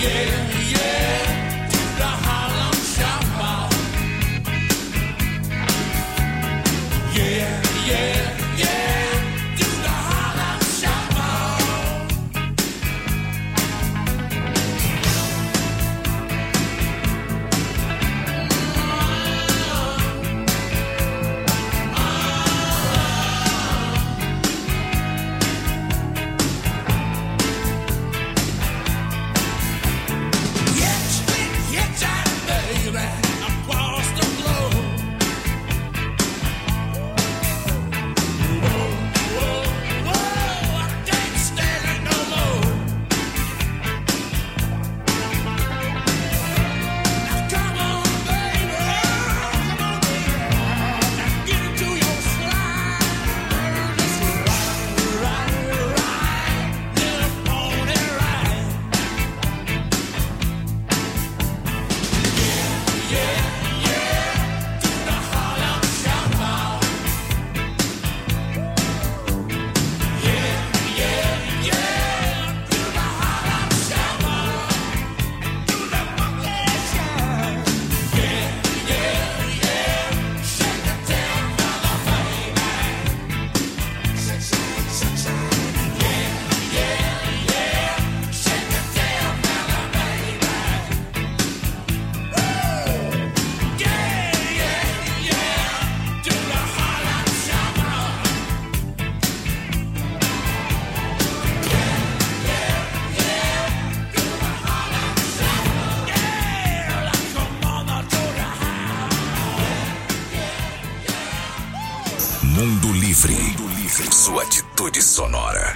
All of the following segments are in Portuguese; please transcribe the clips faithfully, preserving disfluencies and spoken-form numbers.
Mundo Livre. Mundo Livre. Sua atitude sonora.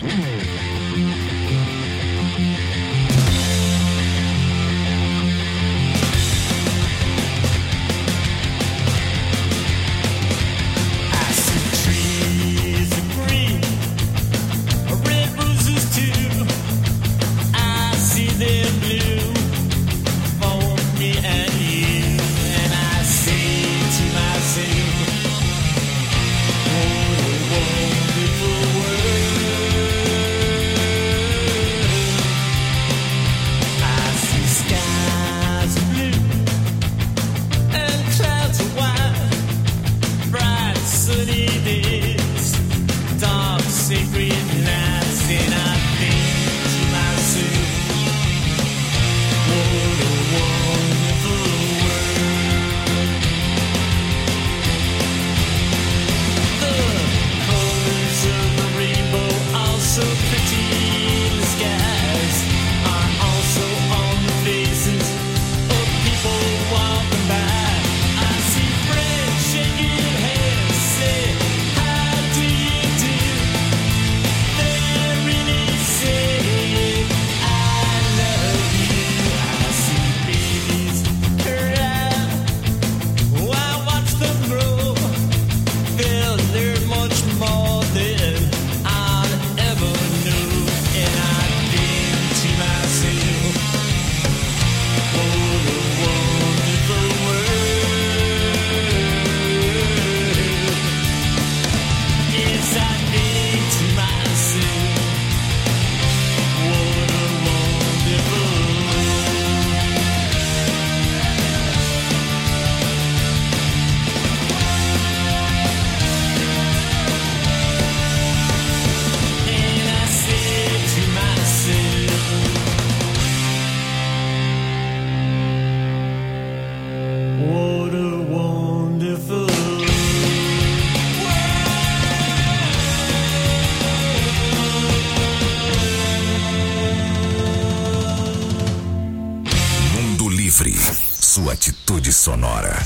Sua atitude sonora.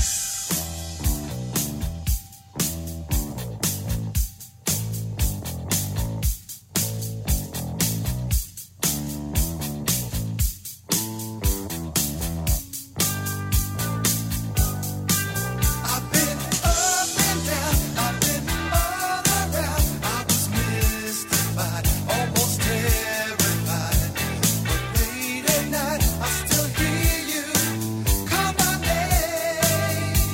Still hear you call my name.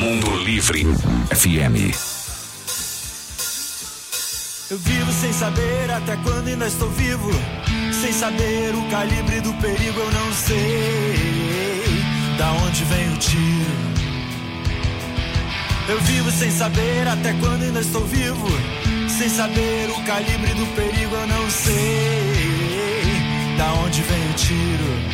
Mundo Livre F M. Eu vivo sem saber até quando ainda estou vivo. Sem saber o calibre do perigo, eu não sei da onde vem o tiro. Eu vivo sem saber até quando ainda estou vivo. Sem saber o calibre do perigo, eu não sei da onde vem o tiro.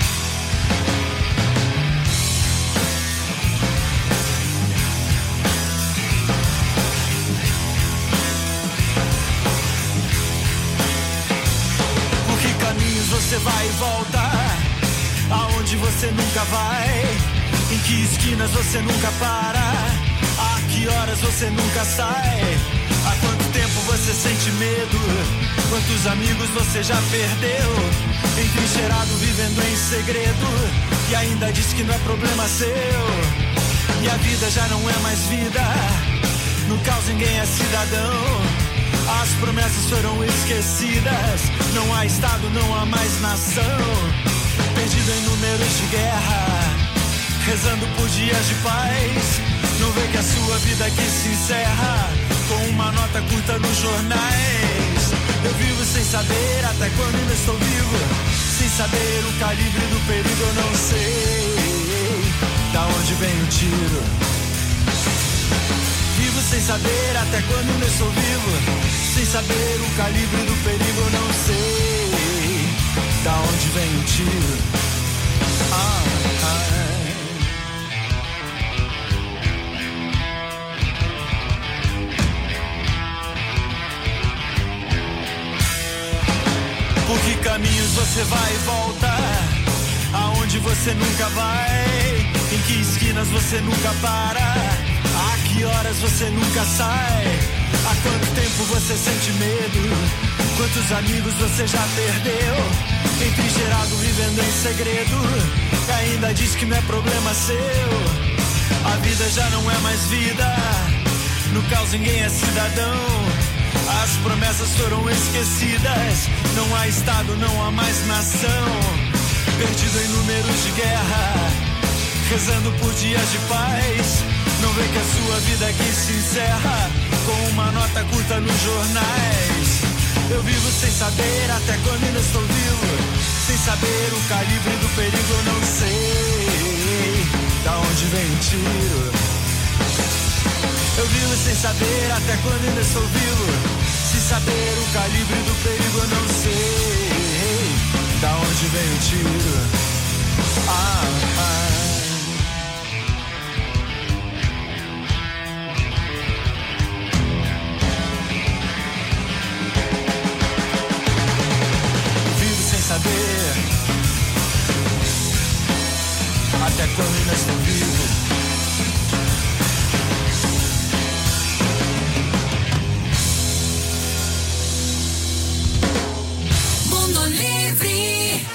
Você vai e volta, aonde você nunca vai, em que esquinas você nunca para, a que horas você nunca sai, há quanto tempo você sente medo, quantos amigos você já perdeu, entrincheirado vivendo em segredo, e ainda diz que não é problema seu, e a vida já não é mais vida, no caos ninguém é cidadão. As promessas foram esquecidas, não há estado, não há mais nação. Perdido em números de guerra, rezando por dias de paz. Não vê que a sua vida aqui se encerra com uma nota curta nos jornais. Eu vivo sem saber até quando ainda estou vivo. Sem saber o calibre do perigo, eu não sei da onde vem o tiro. Vivo sem saber até quando ainda estou vivo. Sem saber o calibre do perigo, eu não sei da onde vem o tiro. Ah, ah. Por que caminhos você vai e volta? Aonde você nunca vai? Em que esquinas você nunca para? A que horas você nunca sai? Há quanto tempo você sente medo? Quantos amigos você já perdeu? Entrincheirado vivendo em segredo, e ainda diz que não é problema seu. A vida já não é mais vida, no caos ninguém é cidadão. As promessas foram esquecidas, não há estado, não há mais nação. Perdido em números de guerra, rezando por dias de paz. Não vê que a sua vida aqui se encerra com uma nota curta nos jornais. Eu vivo sem saber até quando ainda estou vivo. Sem saber o calibre do perigo, eu não sei da onde vem o tiro. Eu vivo sem saber até quando ainda estou vivo. Sem saber o calibre do perigo, eu não sei da onde vem o tiro. Ah, ah. Saber até quando ainda estou vivo. Mundo Livre.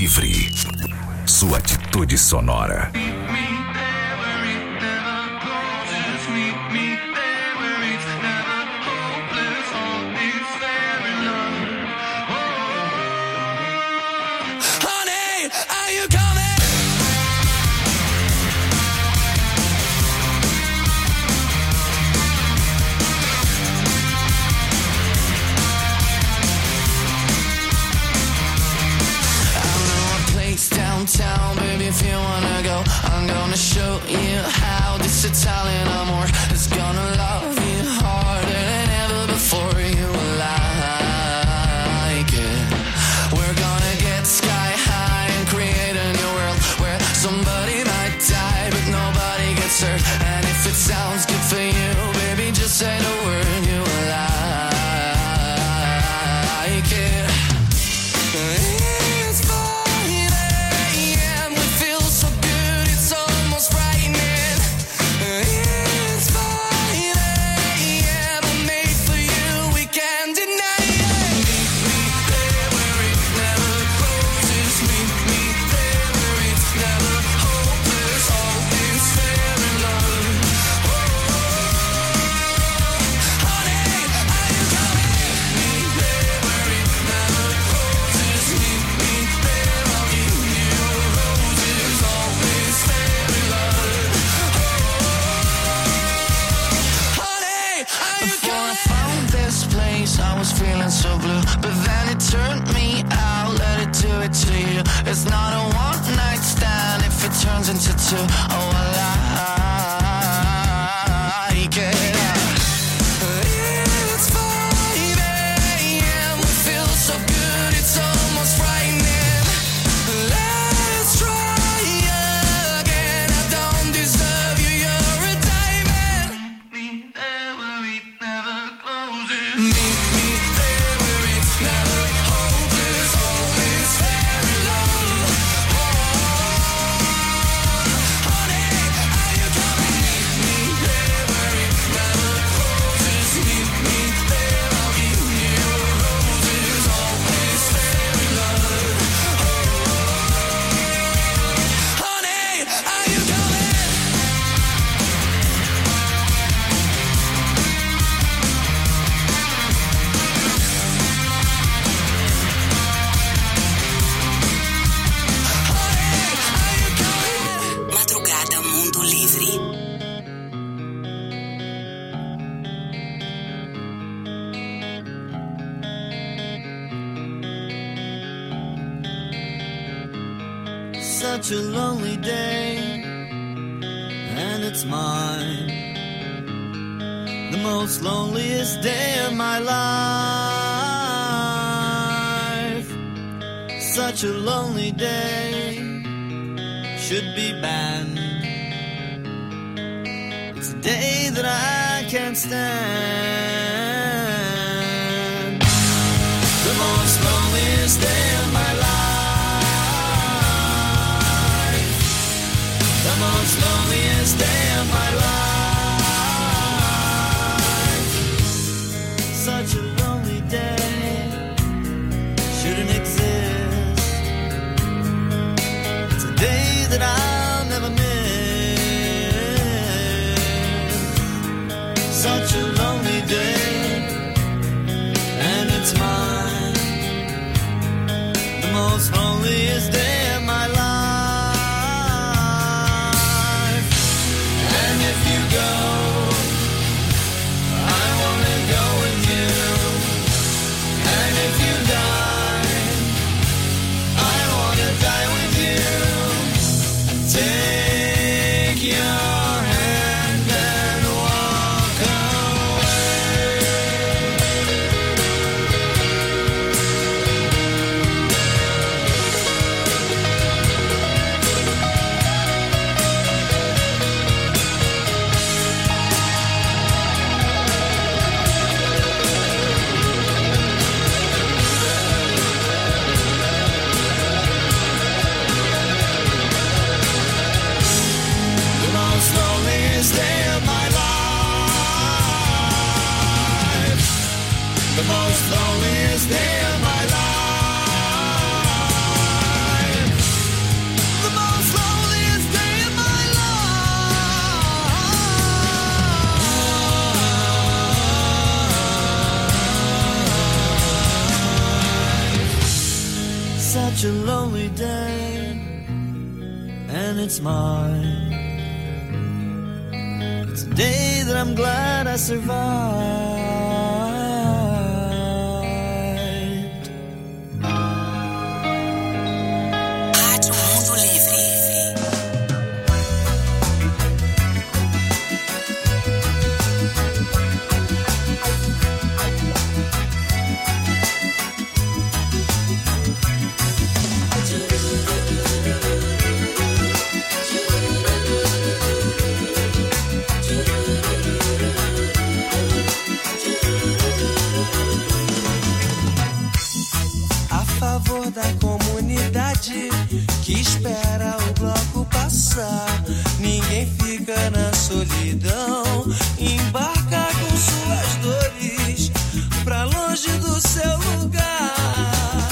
Livre. Sua atitude sonora. Downtown, baby, if you wanna go, I'm gonna show you how this Italian amor is gonna love you harder than ever before. You will like it. We're gonna get sky high and create a new world where somebody might die but nobody gets hurt. And if it sounds good for you, baby, just say the word. You will like it. It's fun. Feeling so blue, but then it turned me out. Let it do it to you. It's not a one night stand if it turns into two. Oh, I like it. It's five a.m. We feel so good, it's almost frightening. Let's try again. I don't deserve you, you're a diamond. Me there where it never closes. Me. Such a lonely day, and it's mine, the most loneliest day of my life. Such a lonely day, should be banned. It's a day that I can't stand. The most loneliest day of my life. The most loneliest day of my life. Such a lonely day shouldn't exist. It's a day that I'll never miss. Such a lonely day, and it's mine. The most loneliest day of my life. If you it's mine. It's a day that I'm glad I survived. Que espera o bloco passar. Ninguém fica na solidão. Embarca com suas dores pra longe do seu lugar.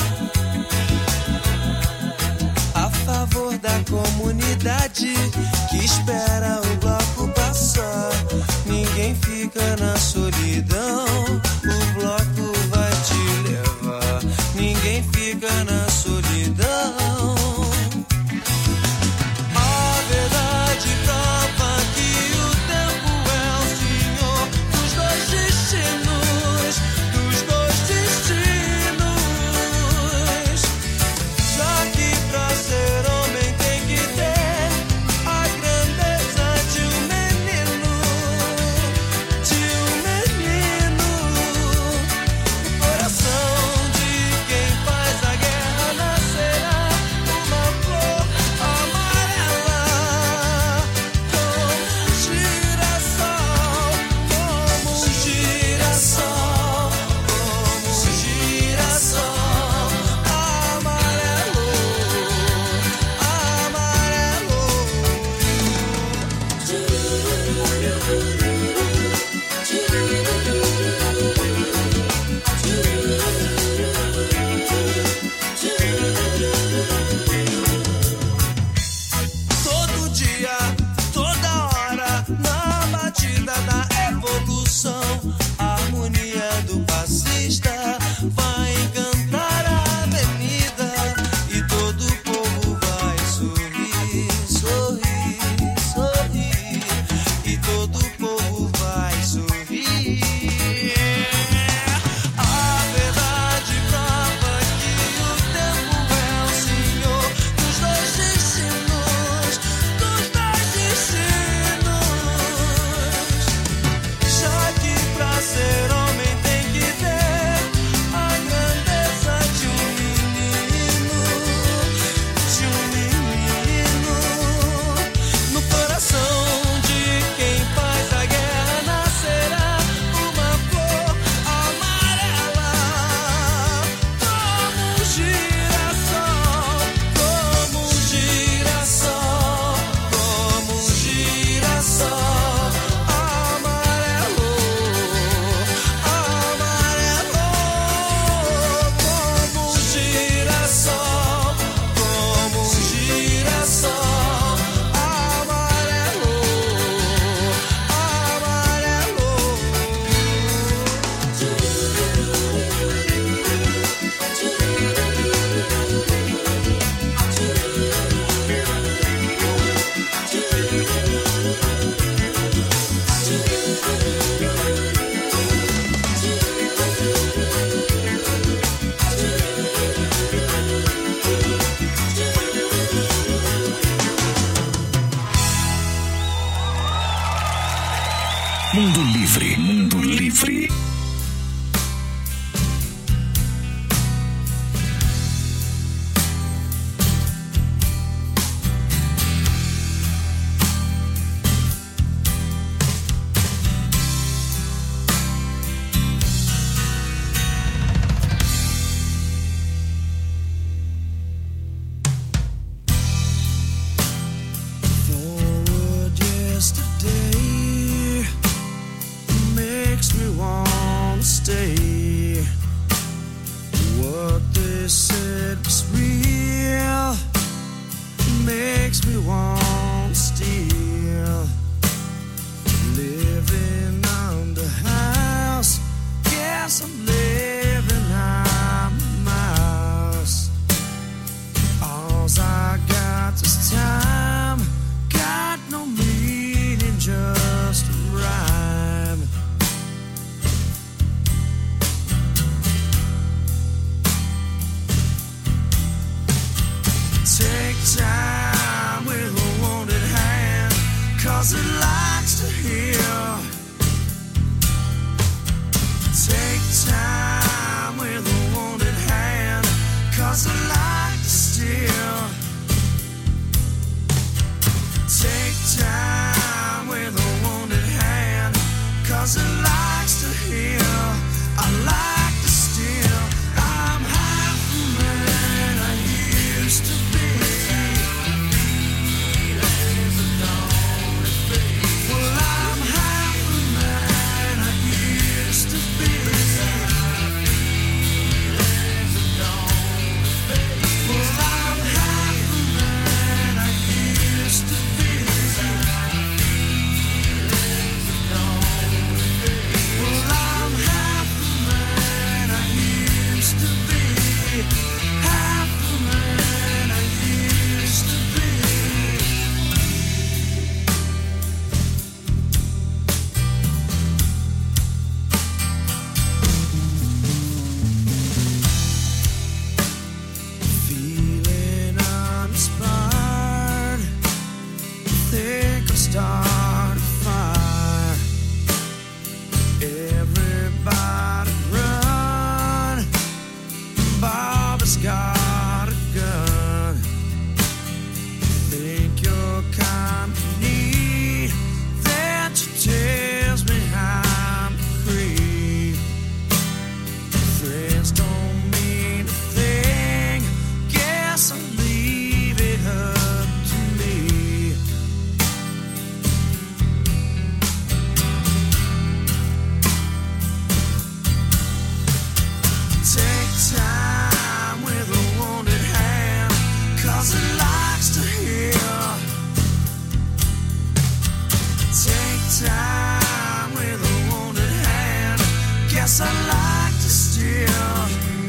A favor da comunidade que espera o bloco passar. Ninguém fica na solidão. O bloco vai te levar. Ninguém fica na solidão. Mundo Livre, Mundo Livre. Forward yesterday, time with a wounded hand, 'cause it likes to heal. Take time with a wounded hand, 'cause it likes to steal. Take time with a wounded hand, 'cause it likes to heal. I like to steal. I'm half the man I used to be. Well, I'm half the man I used to be. Well, I'm half the man I used to be. Well, I'm half the man I used to be. Half the man I used to be. Feeling uninspired, think I'll start a fire. Everybody run, Bobby's got a gun. Think your company, that tells me I'm a creep. Friends don't mean a thing, guess I'll leave it up to me. Take time with a wounded hand, 'cause it likes to heal. Take time with a wounded hand, guess I like to steal.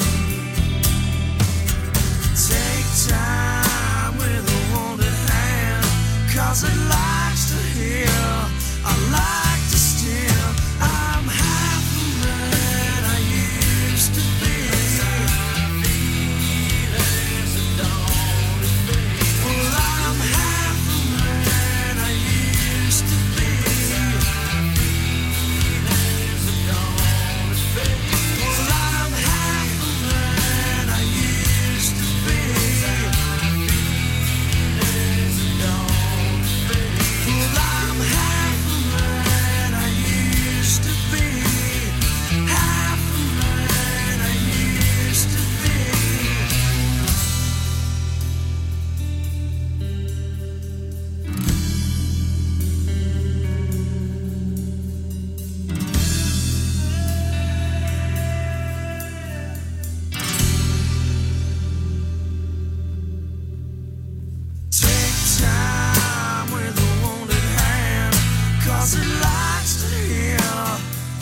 Take time with a wounded hand, 'cause it likes to heal. I like to steal. I'm half the man I used to be. Well, I'm half the man I used to be. Well, I'm half the man I used to be. Well, I'm half the man I used to be. Half the man I used to be. Take time with a wounded hand, 'cause it likes to heal.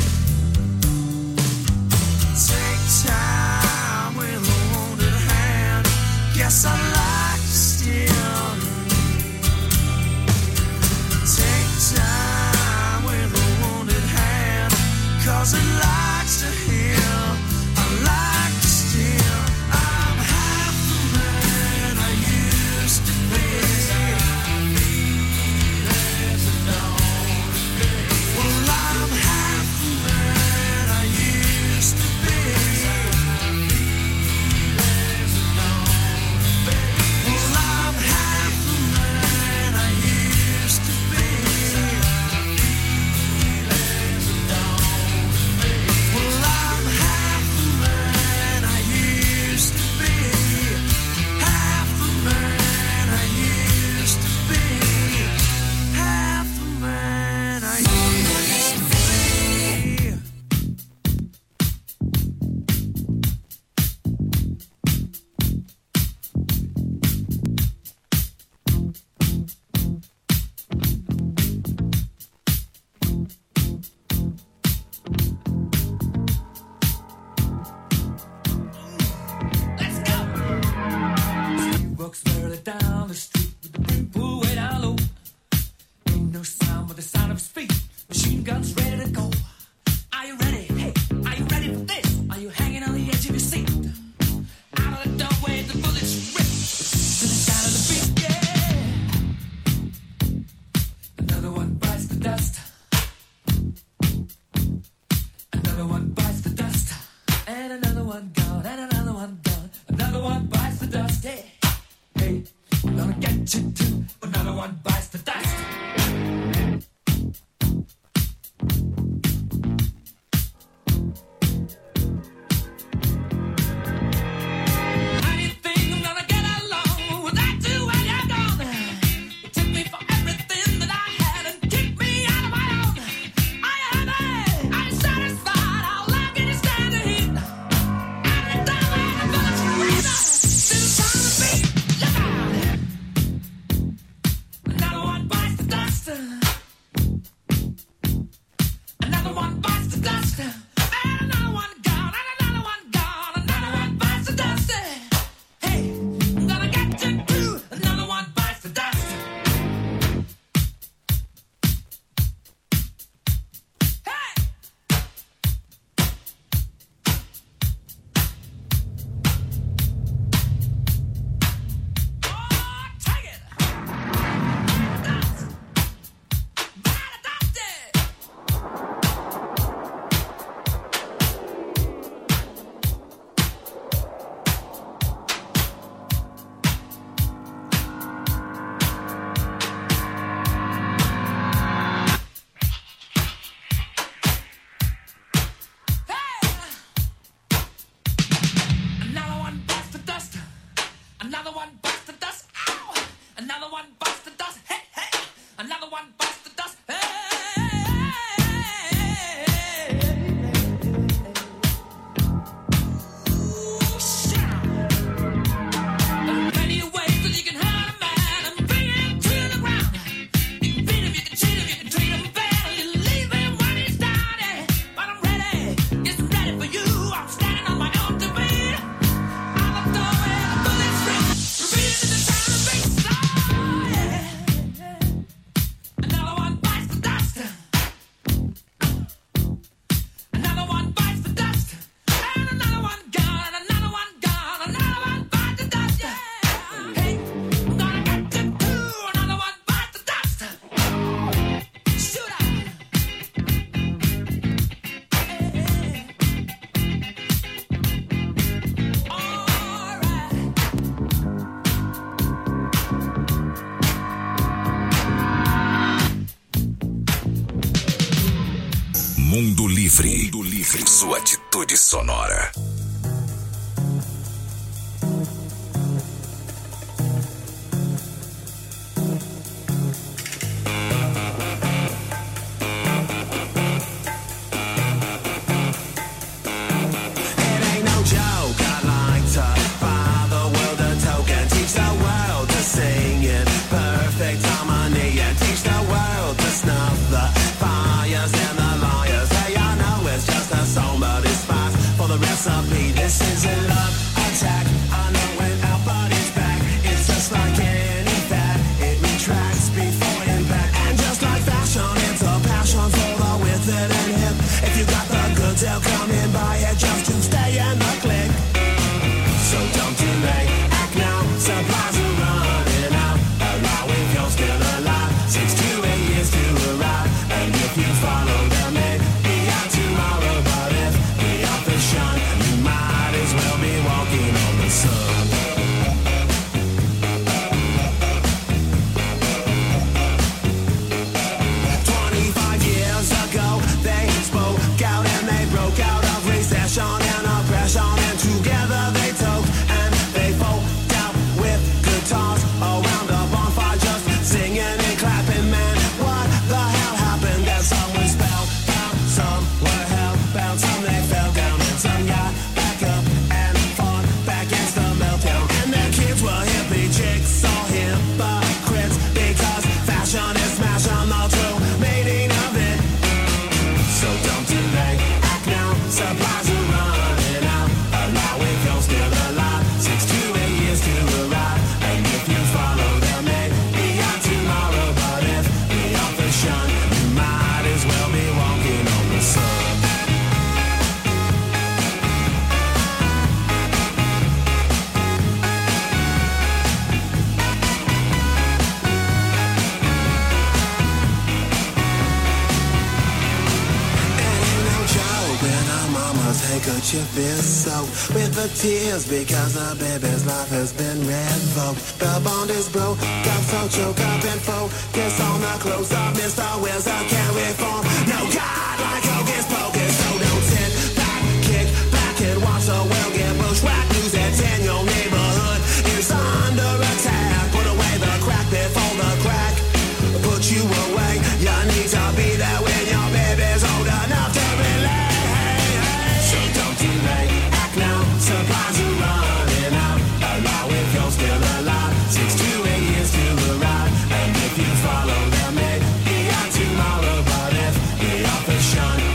Take time with a wounded hand, guess I like to steal. Take time with a wounded hand, 'cause it likes to heal. I like to steal. I'm half the man I used to be. Well, I'm half the man I used to be. Well, I'm half the man I used to be. Well, I'm half the man I used to be. Half the man I used to be. Half the man I used to be. Walks barely down the street with the brim pulled way down low. Ain't no sound but the sound of his feet. Machine guns ready to go. Are you ready? Hey, are you ready for this? Are you hanging on the edge of your seat? Out of the doorway, the bullets rip to the sound of the beat. you to, another one bites the dust. Mundo Livre. Mundo Livre. Sua atitude sonora. Somebody's fast for the rest of could you feel soaked with the tears because the baby's life has been revoked? The bond is broke, got so choked up and focus on the close of Mister Wizard can't reform. No God like Hocus Pocus, so don't sit back, kick back and watch the world get bushwhacked. News at ten, your neighborhood is under attack. Put away the crack before the crack put you away. You need to be there when your baby's old enough to relate. So don't delay, act now, supplies are running out. Allow if you're still alive, six to eight years to arrive. And if you follow them, maybe out tomorrow. But if the office shun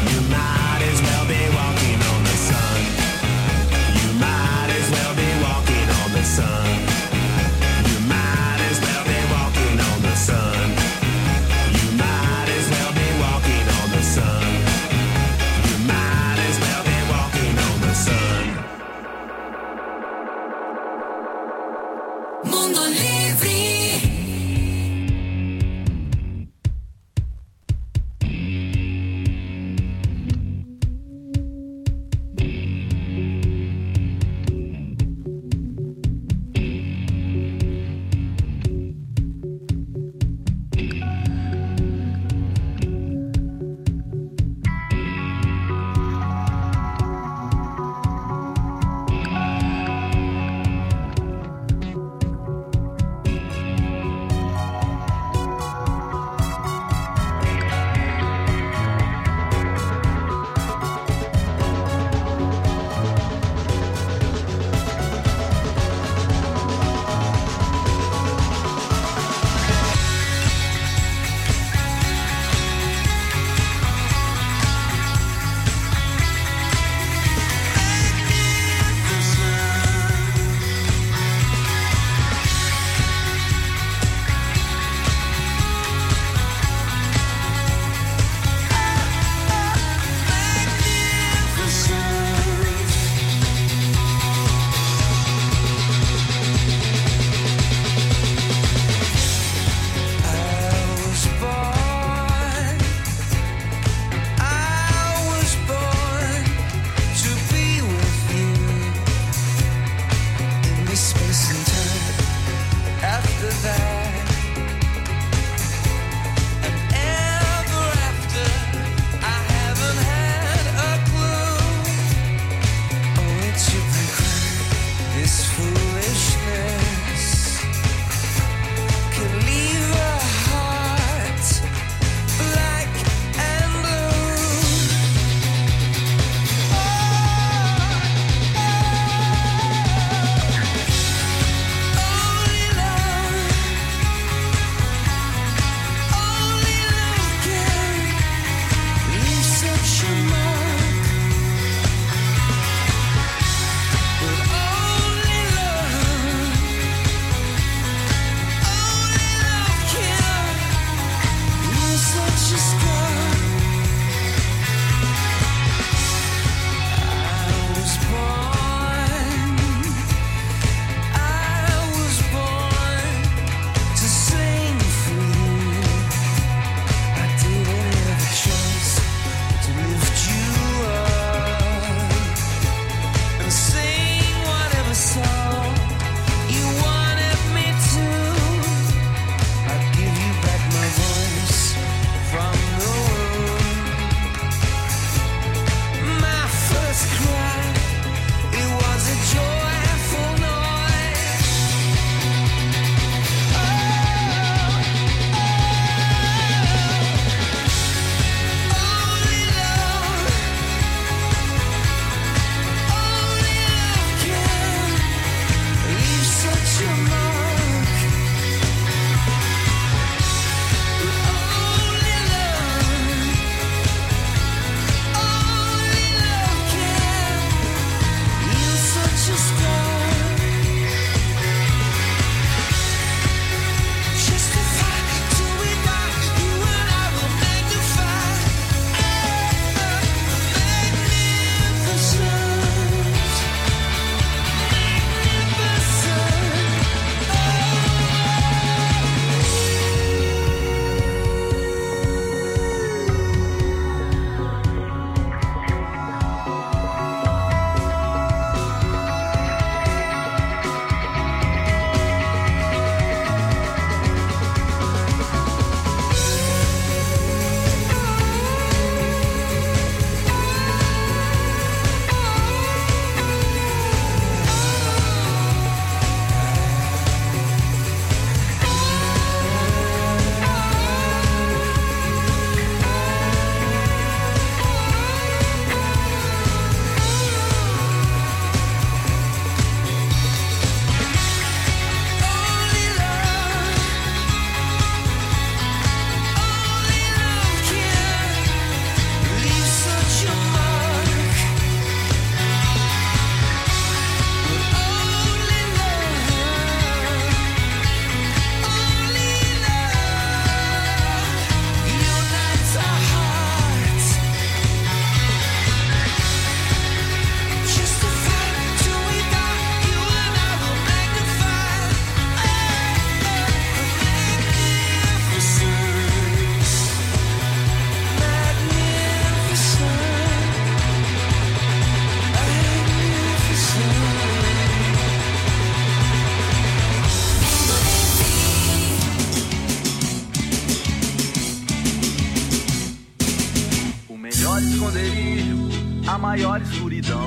esconderijo, a maior escuridão.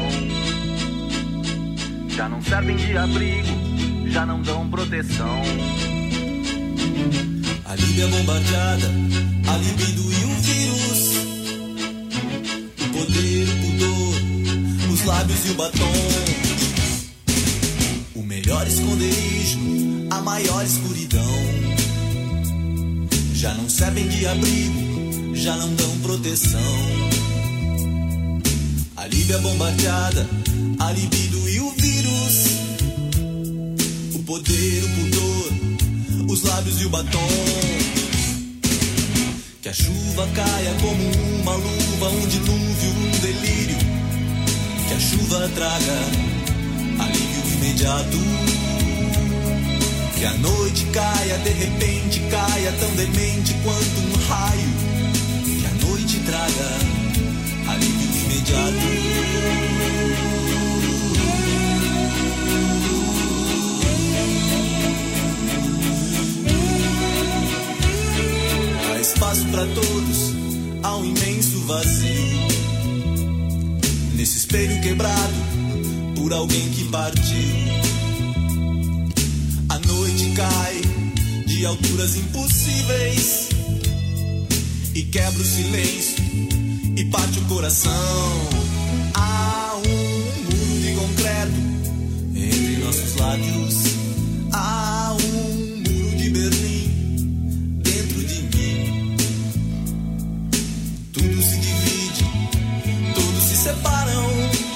Já não servem de abrigo, já não dão proteção. A Líbia bombardeada, a libido e o vírus, o poder, o pudor, os lábios e o batom. O melhor esconderijo, a maior escuridão. Já não servem de abrigo, já não dão proteção. A Líbia bombardeada, a libido e o vírus, o poder, o pudor, os lábios e o batom. Que a chuva caia como uma luva, um dilúvio, um delírio. Que a chuva traga alívio imediato. Que a noite caia, de repente caia, tão demente quanto um raio. Que a noite traga alívio imediato. Há espaço para todos, há um imenso vazio. Nesse espelho quebrado por alguém que partiu. A noite cai de alturas impossíveis e quebra o silêncio e parte o coração. Há um muro de concreto entre nossos lábios. Há um muro de Berlim dentro de mim. Tudo se divide, todos se separam.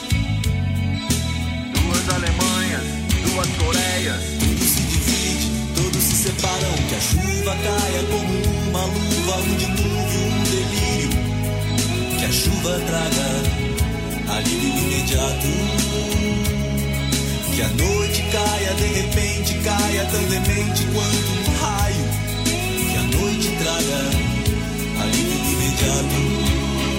Duas Alemanhas, duas Coreias. Tudo se divide, todos se separam. Que a chuva caia como uma luva, um dilúvio, um delírio. Que a chuva traga alívio imediato. Que a noite caia, de repente caia, tão demente quanto um raio. Que a noite traga alívio imediato.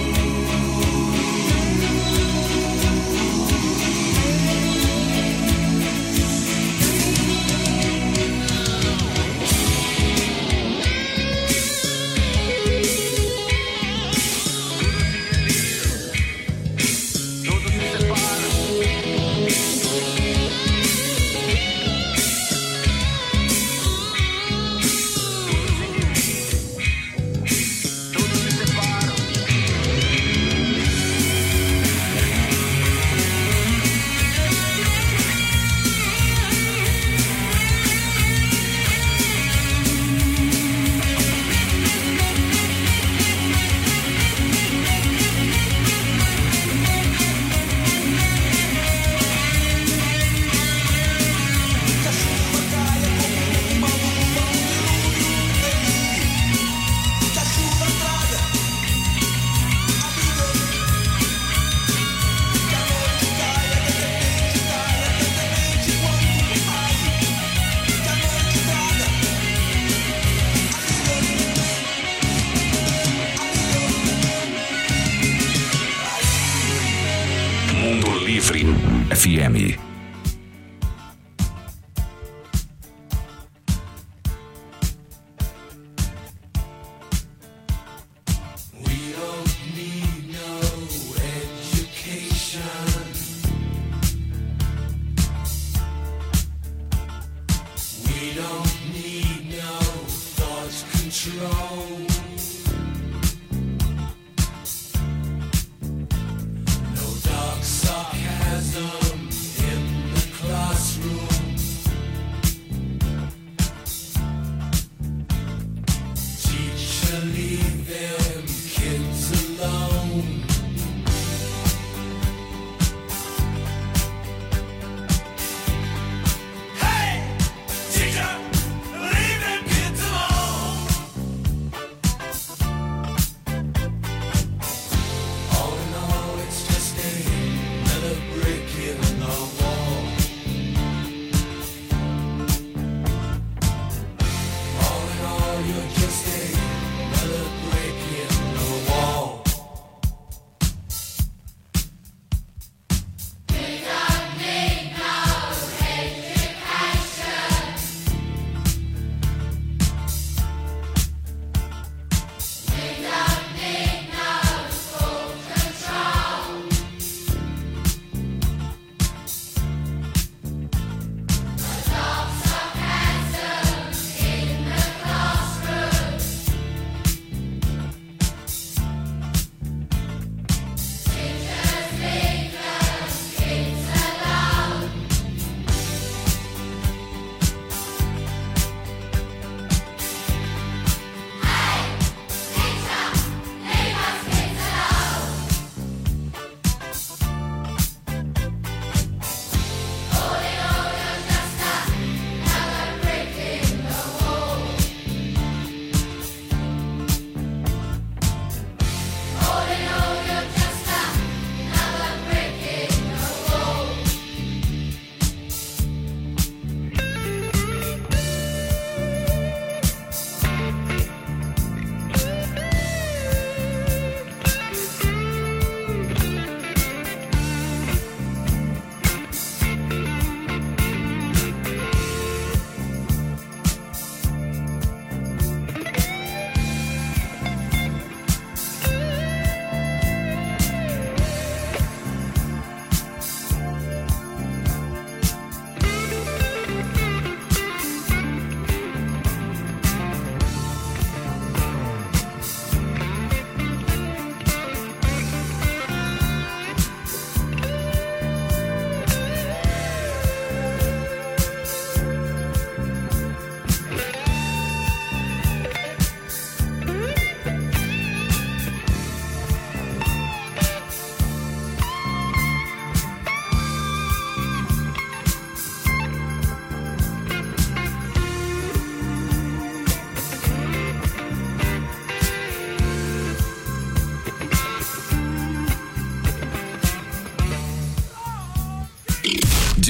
F M.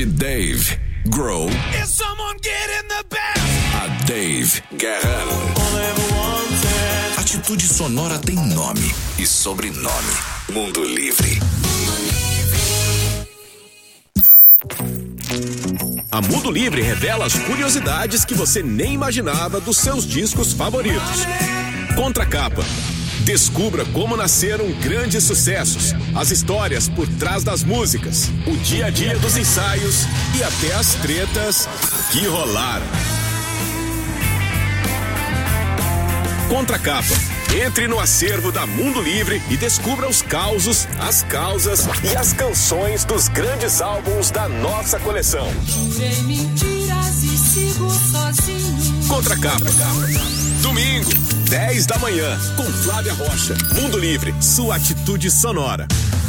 De Dave Grohl Is someone getting the best? a Dave Guerrero. Atitude Sonora tem nome e sobrenome. Mundo Livre. A Mundo Livre revela as curiosidades que você nem imaginava dos seus discos favoritos. Contracapa. Descubra como nasceram grandes sucessos, as histórias por trás das músicas, o dia a dia dos ensaios e até as tretas que rolaram. Contracapa. Entre no acervo da Mundo Livre e descubra os causos, as causas e as canções dos grandes álbuns da nossa coleção. Jurei mentiras e sigo sozinho. Contracapa. Domingo, dez da manhã, com Flávia Rocha. Mundo Livre, sua atitude sonora.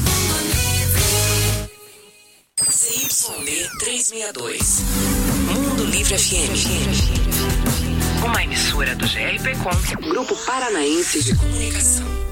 C Y D trezentos e sessenta e dois. Mundo Livre F M. Uma emissora do G R P Com, Grupo Paranaense de Comunicação.